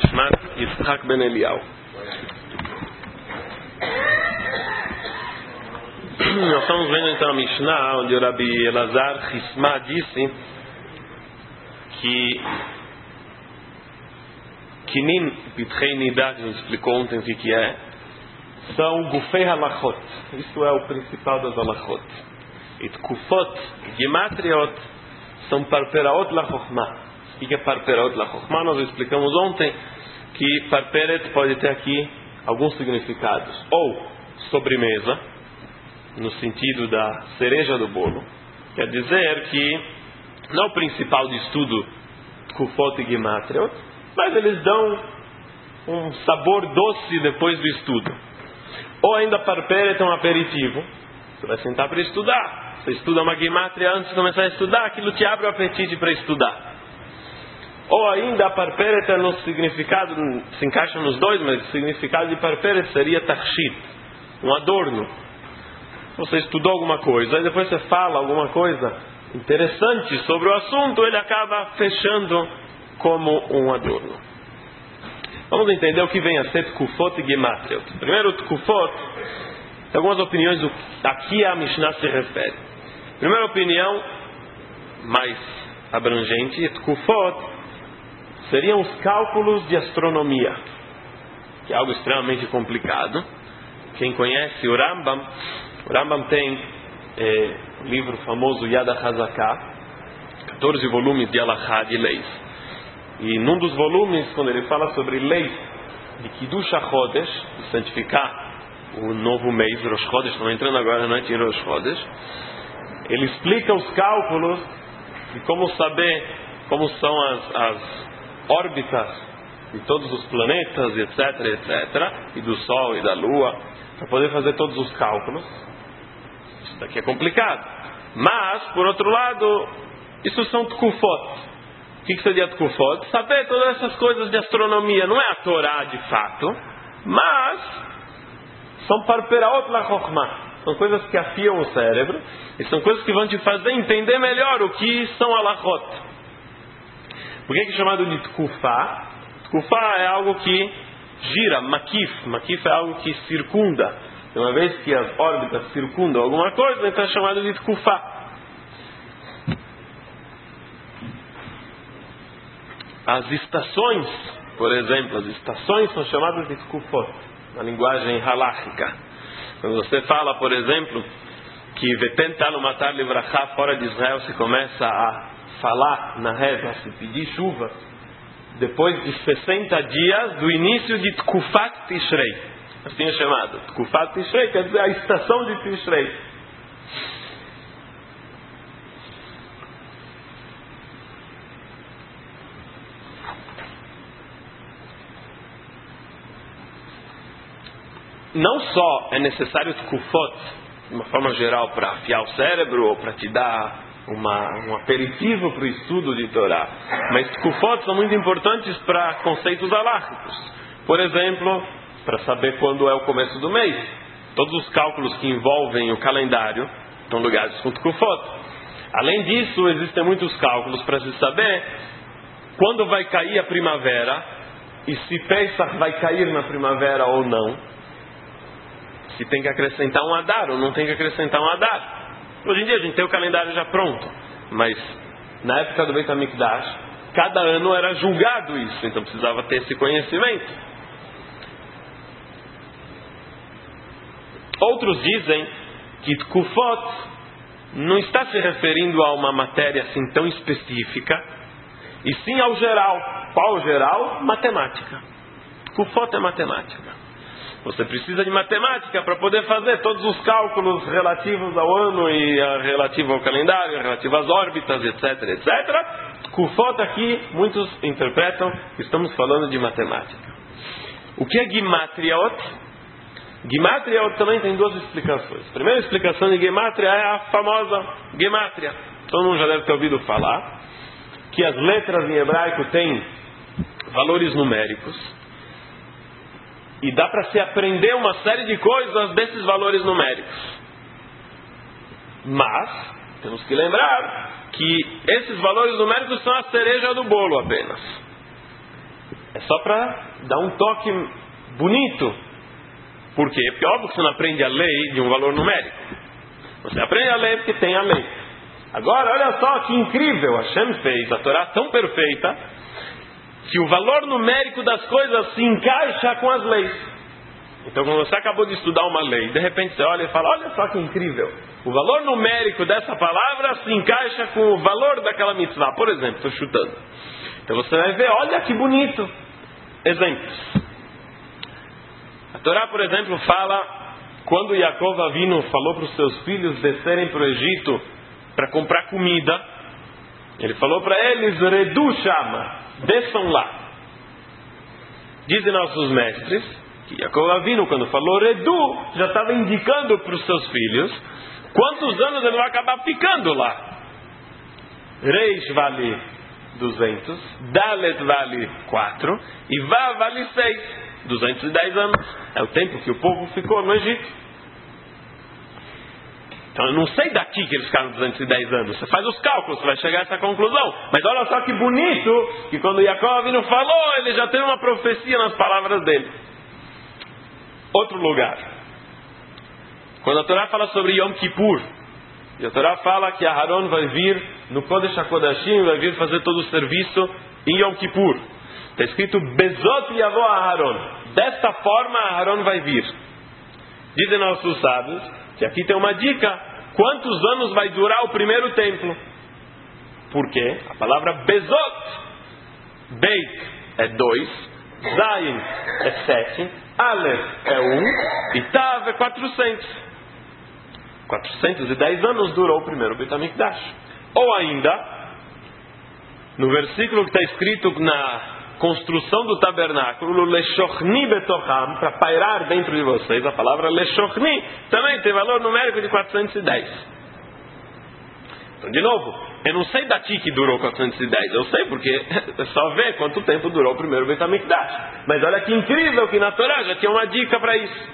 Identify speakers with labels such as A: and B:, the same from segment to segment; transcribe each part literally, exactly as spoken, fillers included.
A: Nishmat Yitzhak Ben Eliyahu. Nós estamos vendo então a Mishnah, onde o Rabi Elazar Hisma disse que Kinin Pitrei Nidah, que nos explicou ontem o que é, são Gufei Halachot. Isso é o principal das Halachot. E Tkufot, Gematriot, são Parperaot La Chokhmah. O que é Parperaot La Chokhmah? Nós explicamos ontem que Parperet pode ter aqui alguns significados. Ou sobremesa, no sentido da cereja do bolo. Quer dizer que não é o principal de estudo Tkufot e Gematriot, mas eles dão um sabor doce depois do estudo. Ou ainda Parperet é um aperitivo. Você vai sentar para estudar. Você estuda uma Gematria antes de começar a estudar, aquilo te abre o apetite para estudar. Ou ainda a Parperet é no significado, se encaixa nos dois, mas o significado de Parperet seria Tarshit, um adorno. Você estudou alguma coisa, aí depois você fala alguma coisa interessante sobre o assunto, ele acaba fechando como um adorno. Vamos entender o que vem a ser Tkufot e Gematriot. Primeiro, Tkufot, tem algumas opiniões do a que a Mishnah se refere. Primeira opinião, mais abrangente, Tkufot seriam os cálculos de astronomia, que é algo extremamente complicado. Quem conhece o Rambam, o Rambam tem é, um livro famoso Yad HaZaká, quatorze volumes de Alachá, de leis. E num dos volumes, quando ele fala sobre leis de Kiddush HaChodesh, de santificar o novo mês, Rosh Chodesh, estamos entrando agora na noite em Rosh Chodesh, ele explica os cálculos de como saber como são as, as órbitas de todos os planetas, etc, etc, e do Sol e da Lua, para poder fazer todos os cálculos. Isso daqui é complicado. Mas, por outro lado, isso são Tkufot. O que seria Tkufot? Saber todas essas coisas de astronomia. Não é a Torá de fato, mas são Parperaot La Chokhmah. São coisas que afiam o cérebro e são coisas que vão te fazer entender melhor o que são Halachot. Por que é chamado de Tkufá? Tkufá é algo que gira, Makif. Makif é algo que circunda. Uma vez que as órbitas circundam alguma coisa, então é chamado de Tkufá. As estações, por exemplo, as estações são chamadas de Tkufot, na linguagem halakhica. Quando você fala, por exemplo, que Vetentalo Matar Livrachá fora de Israel se começa a falar na reza, a se pedir chuva, depois de sessenta dias do início de Tkufat Tishrei. Assim é chamado. Tkufat Tishrei quer dizer a estação de Tishrei. Não só é necessário Tkufot, de uma forma geral, para afiar o cérebro ou para te dar uma, um aperitivo para o estudo de Torá, mas Tkufot são muito importantes para conceitos halachicos. Por exemplo, para saber quando é o começo do mês. Todos os cálculos que envolvem o calendário estão ligados com Tkufot. Além disso, existem muitos cálculos para se saber quando vai cair a primavera e se Pesach vai cair na primavera ou não. Se tem que acrescentar um Adar ou não tem que acrescentar um Adar. Hoje em dia a gente tem o calendário já pronto, mas na época do Beit HaMikdash, cada ano era julgado isso, então precisava ter esse conhecimento. Outros dizem que Tkufot não está se referindo a uma matéria assim tão específica, e sim ao geral. Qual geral? Matemática. Tkufot é matemática. Você precisa de matemática para poder fazer todos os cálculos relativos ao ano e a, relativo ao calendário, relativo às órbitas, etc, etcétera. Tkufot aqui, muitos interpretam que estamos falando de matemática. O que é Gematriot? Gematriot também tem duas explicações. A primeira explicação de Gematria é a famosa Gematria. Todo mundo já deve ter ouvido falar que as letras em hebraico têm valores numéricos. E dá para se aprender uma série de coisas desses valores numéricos. Mas, temos que lembrar que esses valores numéricos são a cereja do bolo apenas. É só para dar um toque bonito. Por quê? Porque óbvio que você não aprende a lei de um valor numérico. Você aprende a lei porque tem a lei. Agora, olha só que incrível. Hashem fez a Torá tão perfeita que o valor numérico das coisas se encaixa com as leis. Então, quando você acabou de estudar uma lei, de repente você olha e fala, olha só que incrível. O valor numérico dessa palavra se encaixa com o valor daquela mitzvah. Por exemplo, estou chutando. Então você vai ver, olha que bonito. Exemplos. A Torá, por exemplo, fala, quando Yaakov Avinu falou para os seus filhos descerem para o Egito para comprar comida, ele falou para eles, Redu Shama, desçam lá. Dizem nossos mestres, que Yaakov Avinu, quando falou Redu, já estava indicando para os seus filhos quantos anos ele vai acabar ficando lá. Reish vale duzentos, Dalet vale quatro e Vav vale seis. duzentos e dez anos. É o tempo que o povo ficou no Egito. Então eu não sei daqui que eles ficaram duzentos e dez anos. Você faz os cálculos, você vai chegar a essa conclusão. Mas olha só que bonito que quando Yaakov Avinu falou, ele já teve uma profecia nas palavras dele. Outro lugar. Quando a Torá fala sobre Yom Kippur, e a Torá fala que Aharon vai vir no Kodesh HaKodashim, vai vir fazer todo o serviço em Yom Kippur. Está escrito Bezot Yavo Aharon. Desta forma Aharon vai vir. Dizem nossos sábios que aqui tem uma dica. Quantos anos vai durar o primeiro templo? Por quê? A palavra Bezot, Beit é dois, Zayin é sete, Aleph é um e Tav é quatrocentos. quatrocentos e dez anos durou o primeiro Beit HaMikdash. Ou ainda, no versículo que está escrito na construção do tabernáculo, Leshochni Betocham, para pairar dentro de vocês, a palavra Leshochni também tem valor numérico de quatrocentos e dez. Então, de novo, eu não sei daqui que durou quatrocentos e dez, eu sei porque é só ver quanto tempo durou o primeiro Beit HaMikdash. Mas olha que incrível que na Torá já tinha uma dica para isso.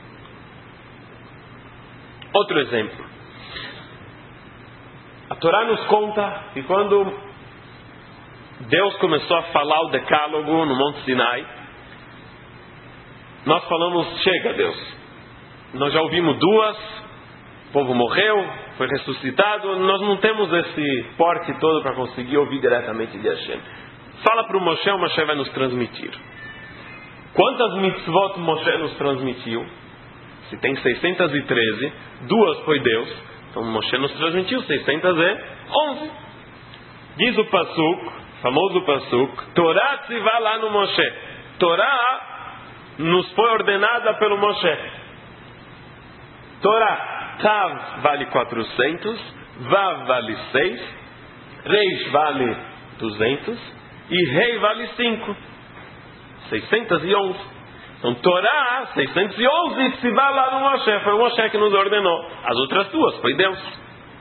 A: Outro exemplo. A Torá nos conta que quando Deus começou a falar o decálogo no Monte Sinai, nós falamos, chega Deus, nós já ouvimos duas, o povo morreu, foi ressuscitado, nós não temos esse porte todo para conseguir ouvir diretamente de Hashem. Fala para o Moshe, o Moshe vai nos transmitir. Quantas mitzvot Moshe nos transmitiu? Se tem seiscentos e treze, duas foi Deus, então Moshe nos transmitiu seiscentos e onze. Diz o Pasuk, famoso Pasuk, Torá tzivá lá no Moshe. Torá nos foi ordenada pelo Moshe. Torá, Tav vale quatrocentos, Vav vale seis, Reish vale duzentos e Rei vale cinco. seiscentos e onze. Então Torá, seiscentos e onze, tzivá lá no Moshe. Foi o Moshe que nos ordenou. As outras duas foi Deus.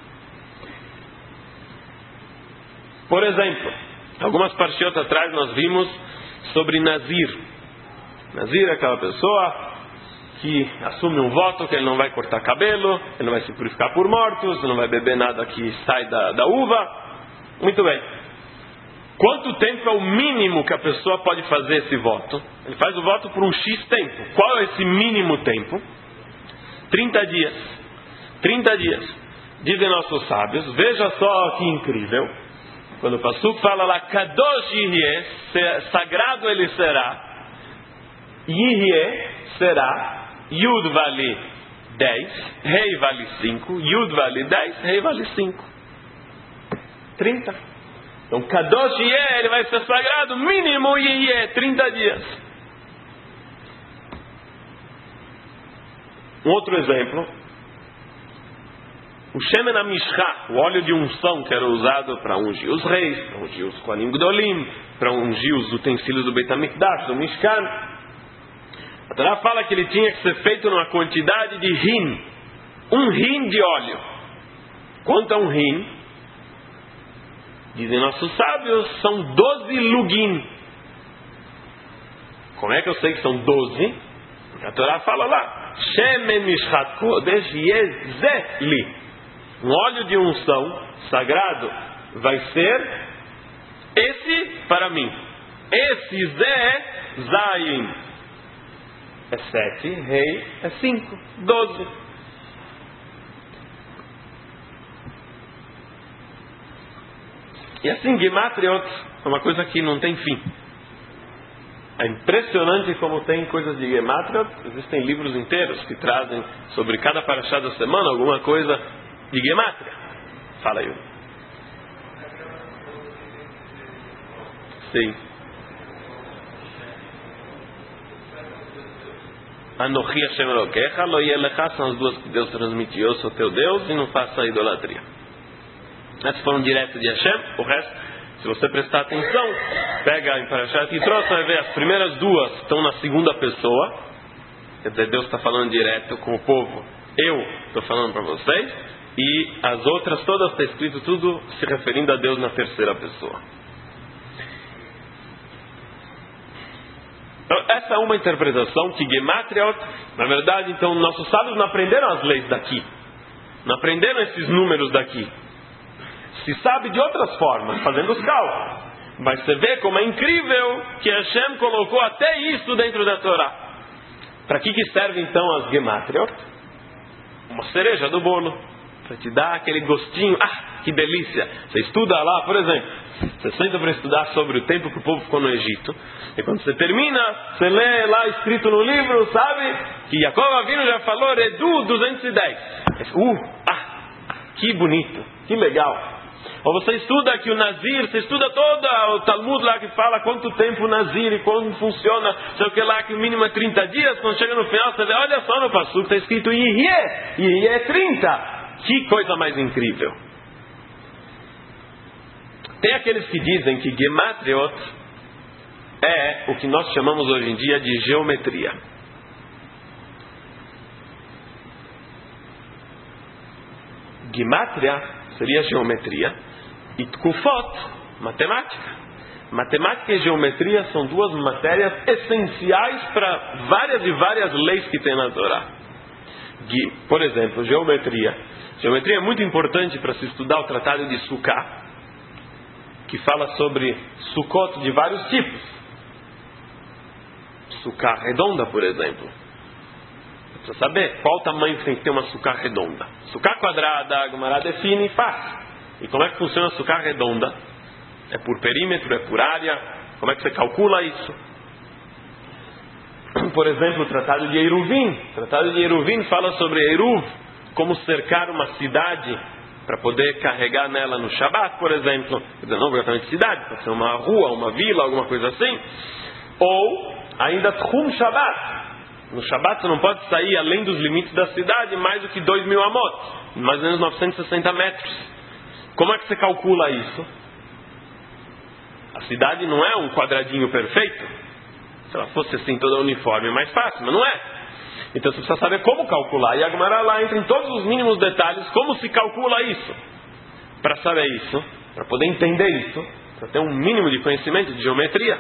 A: Por exemplo, algumas parshiot atrás nós vimos sobre Nazir. Nazir é aquela pessoa que assume um voto que ele não vai cortar cabelo, ele não vai se purificar por mortos, ele não vai beber nada que sai da, da uva. Muito bem. Quanto tempo é o mínimo que a pessoa pode fazer esse voto? Ele faz o voto por um X tempo. Qual é esse mínimo tempo? trinta dias. trinta dias. Dizem nossos sábios, veja só que incrível. Quando o Pasuk fala lá, Kadosh Yihyeh, sagrado ele será. Yihyeh será. Yud vale dez, Rei vale cinco, Yud vale dez, Rei vale cinco. trinta. Então, Kadosh Yihyeh, ele vai ser sagrado, mínimo Yihyeh, trinta dias. Um outro exemplo. O Shemen HaMishcha, o óleo de unção que era usado para ungir os reis, para ungir os Kohanim Gdolim, para ungir os utensílios do Beit HaMikdash, do Mishkan. A Torá fala que ele tinha que ser feito numa quantidade de rin. Um rin de óleo. Quanto é um rin? Dizem nossos sábios, são doze lugim. Como é que eu sei que são doze? Porque a Torá fala lá, Shemen Mishchat Kodesh Yezeli. Um óleo de unção sagrado vai ser esse para mim. Esse Zé, Zayin, é sete, Rei é cinco, doze. E assim, Gematriot é uma coisa que não tem fim. É impressionante como tem coisas de Gematriot. Existem livros inteiros que trazem sobre cada paraxá da semana alguma coisa de Gematria. Fala aí. Sim. Anochi Hashem Elokecha, lo yelecha, são as duas que Deus transmitiu. Eu sou teu Deus e não faça idolatria. Essas foram direto de Hashem. O resto, se você prestar atenção, pega em Parashat Yitro, você vai ver as primeiras duas estão na segunda pessoa. Quer dizer, Deus está falando direto com o povo. Eu estou falando para vocês. E as outras todas está escrito tudo se referindo a Deus na terceira pessoa. Então, essa é uma interpretação que Gematriot, na verdade, então nossos sábios não aprenderam as leis daqui, não aprenderam esses números daqui. Se sabe de outras formas, fazendo os cálculos, mas você vê como é incrível que Hashem colocou até isso dentro da Torá. Para que que serve então as Gematriot? Uma cereja do bolo, para te dar aquele gostinho. Ah, que delícia! Você estuda lá, por exemplo, você senta para estudar sobre o tempo que o povo ficou no Egito, e quando você termina, você lê lá escrito no livro, sabe, que Jacob Avinu já falou Redu duzentos e dez. Uh, ah, que bonito, que legal. Ou você estuda que o Nazir, você estuda todo o Talmud lá que fala quanto tempo o Nazir e como funciona, sei o que lá, que o mínimo é trinta dias, quando chega no final você vê, olha só no Passuco, está escrito Yihye, Yihye é trinta. Que coisa mais incrível. Tem aqueles que dizem que Gematriot é o que nós chamamos hoje em dia de geometria. Gematria seria geometria e Tkufot, matemática. Matemática e geometria são duas matérias essenciais para várias e várias leis que tem na Torá. Por exemplo, geometria. Geometria é muito importante para se estudar o tratado de Sukkah, que fala sobre Sukkot de vários tipos. Sukkah redonda, por exemplo. Precisa saber qual o tamanho que tem que ter uma Sukkah redonda. Sukkah quadrada, a Gemara define e faz. E como é que funciona a Sukkah redonda? É por perímetro, é por área? Como é que você calcula isso? Por exemplo, o tratado de Eruvin. O tratado de Eruvin fala sobre Eruv, como cercar uma cidade para poder carregar nela no Shabat, por exemplo. Quer dizer, não exatamente cidade, pode ser uma rua, uma vila, alguma coisa assim. Ou ainda Tchum Shabat. No Shabat você não pode sair além dos limites da cidade mais do que dois mil amot, mais ou menos novecentos e sessenta metros. Como é que você calcula isso? A cidade não é um quadradinho perfeito. Se ela fosse assim toda uniforme é mais fácil, mas não é. Então você precisa saber como calcular. E a Gemara lá entra em todos os mínimos detalhes como se calcula isso. Para saber isso, para poder entender isso, para ter um mínimo de conhecimento de geometria.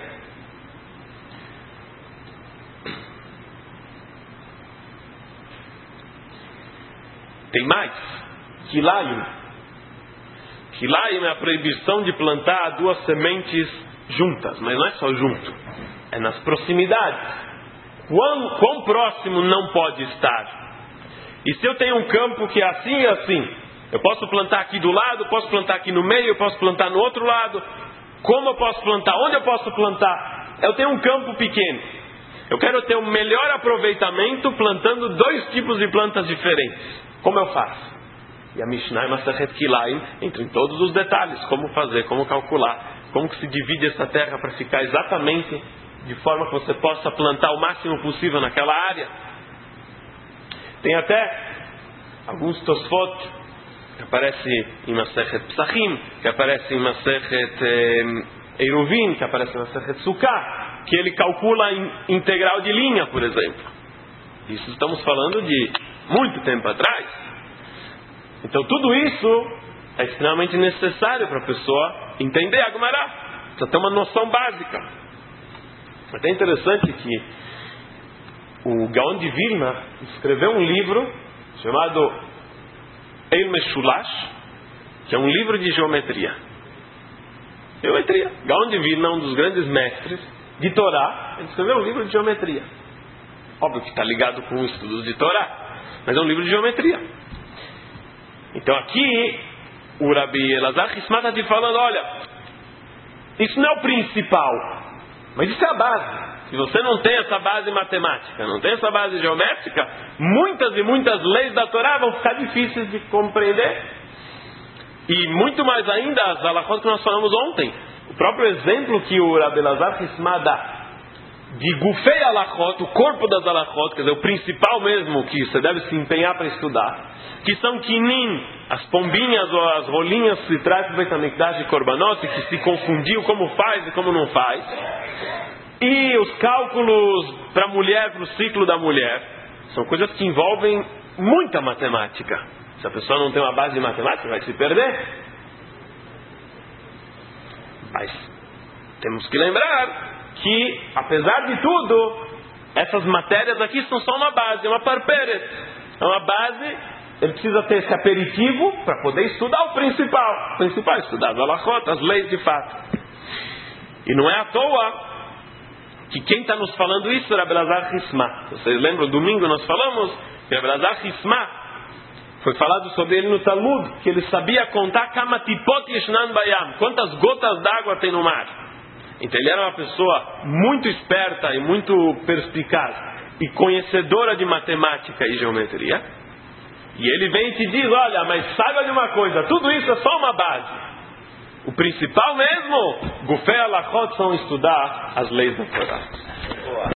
A: Tem mais. Kilayim. Kilayim é a proibição de plantar duas sementes juntas. Mas não é só junto. É nas proximidades. Quão, quão próximo não pode estar? E se eu tenho um campo que é assim e assim, eu posso plantar aqui do lado, posso plantar aqui no meio, eu posso plantar no outro lado. Como eu posso plantar? Onde eu posso plantar? Eu tenho um campo pequeno. Eu quero ter um melhor aproveitamento plantando dois tipos de plantas diferentes. Como eu faço? E a Mishnah e Masechet Kilayim entra em todos os detalhes. Como fazer, como calcular, como que se divide essa terra para ficar exatamente de forma que você possa plantar o máximo possível naquela área. Tem até alguns Tosfot que aparece em Masechet Psachim, que aparece em Masechet eh, Eruvin, que aparece em Masechet Sukkah, que ele calcula em integral de linha, por exemplo. Isso estamos falando de muito tempo atrás. Então tudo isso é extremamente necessário para a pessoa entender a Gemara. Precisa ter uma noção básica. É até interessante que o Gaon de Vilna escreveu um livro chamado El Meshulash, que é um livro de geometria. Geometria. Gaon de Vilna, um dos grandes mestres de Torá, ele escreveu um livro de geometria. Óbvio que está ligado com o estudo de Torá, mas é um livro de geometria. Então aqui, o Rabi Elazar Hisma está te falando, olha, isso não é o principal, mas isso é a base. Se você não tem essa base matemática, não tem essa base geométrica, muitas e muitas leis da Torá vão ficar difíceis de compreender. E muito mais ainda as halachot que nós falamos ontem. O próprio exemplo que o Rabi Elazar Hisma dá de gufei halachot, o corpo das halachot, quer dizer, o principal mesmo que você deve se empenhar para estudar, que são kinim, as pombinhas ou as rolinhas que se traz do Beit HaMikdash de Korbanot, que se confundiu como faz e como não faz, e os cálculos para a mulher, para o ciclo da mulher, são coisas que envolvem muita matemática. Se a pessoa não tem uma base de matemática, vai se perder. Mas temos que lembrar que, apesar de tudo, essas matérias aqui são só uma base, uma parperet. É uma base, ele precisa ter esse aperitivo para poder estudar o principal. O principal é estudar as halachot, as leis de fato. E não é à toa que quem está nos falando isso é Rabi Elazar Hisma. Vocês lembram, domingo nós falamos que Rabi Elazar Hisma foi falado sobre ele no Talmud, que ele sabia contar kama tipot yeshnan bayam, quantas gotas d'água tem no mar. Então ele era uma pessoa muito esperta e muito perspicaz e conhecedora de matemática e geometria. E ele vem e te diz, olha, mas saiba de uma coisa, tudo isso é só uma base. O principal mesmo, gufei halachot, são estudar as leis da Torá.